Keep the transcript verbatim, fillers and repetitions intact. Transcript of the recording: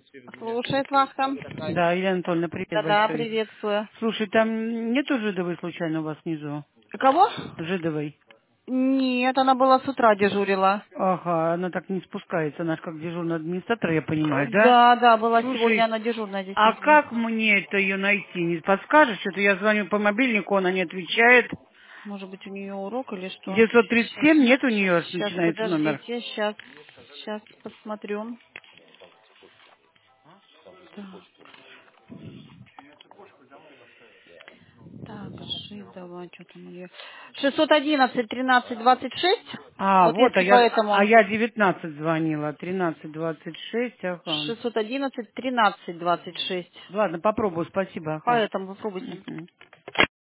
Слушает вахта. Да, Елена Анатольевна, привет Да-да, большой. приветствую. Слушай, там нету Жидовой случайно у вас внизу? Кого? Жидовой. Нет, она была с утра дежурила. Ага, она так не спускается, она ж как дежурный администратор, я понимаю, да? Да, да, была сегодня Слушай, она дежурная, а действительно. как мне это ее найти? Не подскажешь? Это я звоню по мобильнику, она не отвечает. Может быть, у нее урок или что? девятьсот тридцать Сейчас, семь нет у нее, сейчас, начинается номер. подождите, сейчас, сейчас посмотрю. Так, так, Жидова, что там у нее? шестьсот одиннадцать тринадцать двадцать шесть. А, Вот вот, а если я, а поэтому я девятнадцать звонила, тринадцать двадцать шесть, ага. шестьсот одиннадцать тринадцать двадцать шесть. Ладно, попробую, спасибо, ага. Поэтому попробуйте. Мгм.